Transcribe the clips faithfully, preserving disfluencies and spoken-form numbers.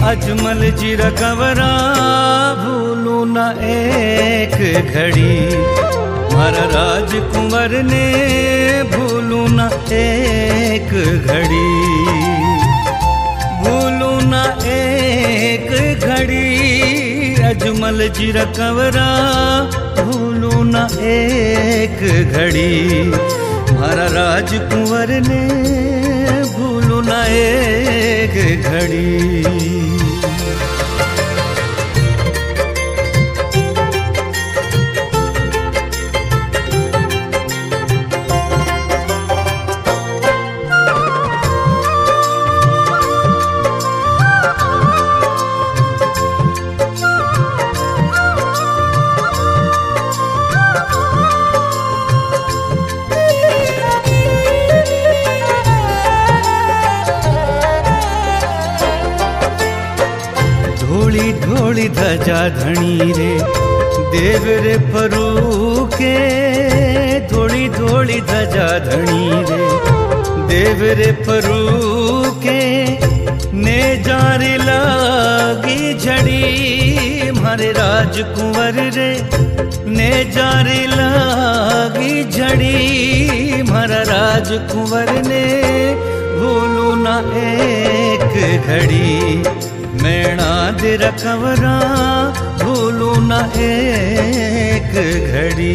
अजमल जी रकवरा भूलू न एक घड़ी, मारा राजकुंवर ने भूलू न एक घड़ी, भूलू न एक घड़ी अजमल जी रकवरा भूलू न एक घड़ी, मारा राजकुंवर ने भूलू न एक घड़ी। धोली धोली धजा धनी रे देव रे फरूके, धोली धोली धजा धनी रे देव रे फरूके, ने जारी लागी झड़ी मारे राजकुंवर रे, ने जारी लागी झड़ी मारा राजकुंवर ने भूलू न एक घड़ी, मैणा दे रकवरा भूलू न एक घड़ी।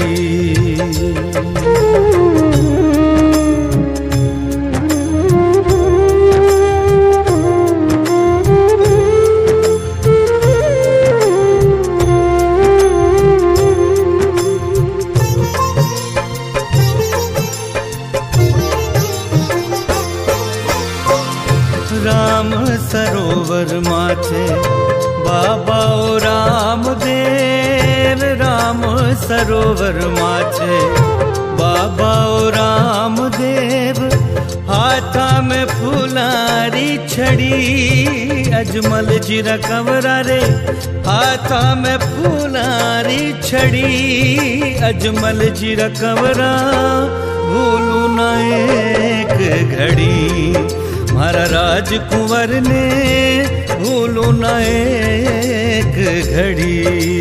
राम सरोवर माथे बाबा ओ राम देव, राम सरोवर माथे बाबा ओ राम देव, हाथा में फुलारी छड़ी अजमल जी रकवरा रे, हाथा में फुलारी छड़ी अजमल जी रकवरा भूलू न एक घड़ी, मारा राजकुंवर ने भूलू न एक घड़ी।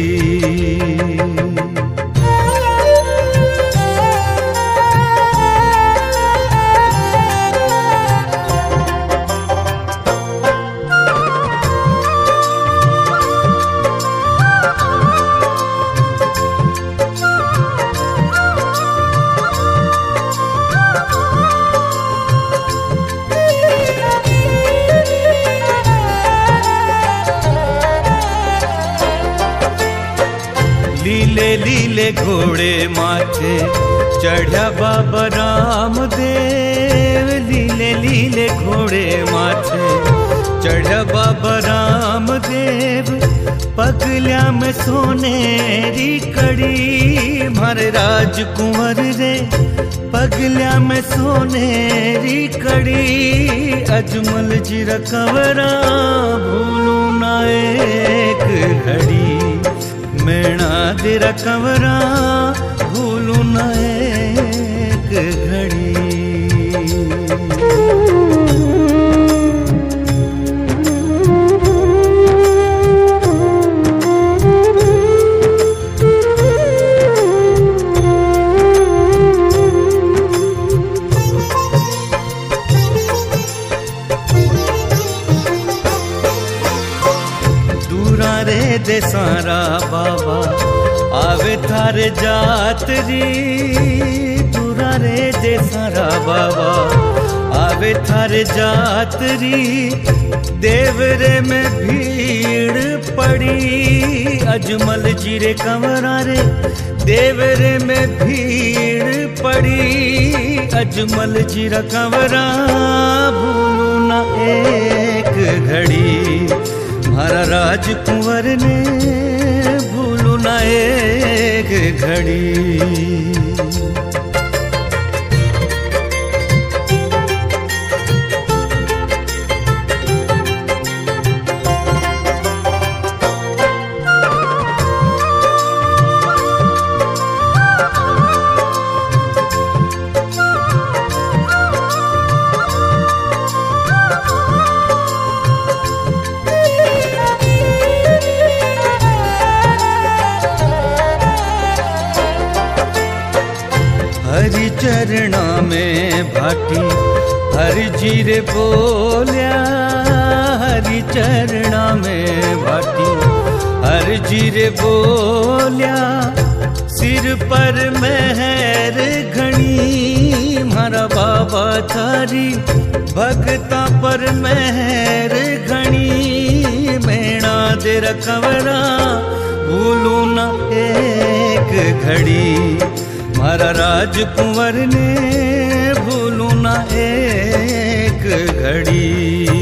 लीले लीले घोड़े माथे चढ़ा बाबा राम देव, लीले लीले घोड़े माथे चढ़ा बाबा राम देव, पगलिया में सोनेरी कड़ी मारे राजकुंवर रे, पगलिया में सोनेरी कड़ी अजमल जी रकवरा भूलू न एक घड़ी, मैणा दे रकवरा भूलू न एक घड़ी। दूरा रे देसारा बाबा आवे थारे जातरी, दूरा रे देसारा बाबा आवे थारे जातरी, देवरे में भीड़ पड़ी अजमल जी रे कंवरा रे, देवरे में भीड़ पड़ी अजमल जी रा कंवरा भूलू न एक घड़ी, मारा राजकुंवर ने भूलू न एक घड़ी। हरि जी रे बोलिया हरि चरणा में भाटी, हरि जी रे बोलिया सिर पर मेहर घणी, मारा बाबा थारी भगता पर मेहर घणी, मेणा दे रखवरा भूलू न एक घड़ी, मारा राजकुंवर ने भूलू न एक घड़ी।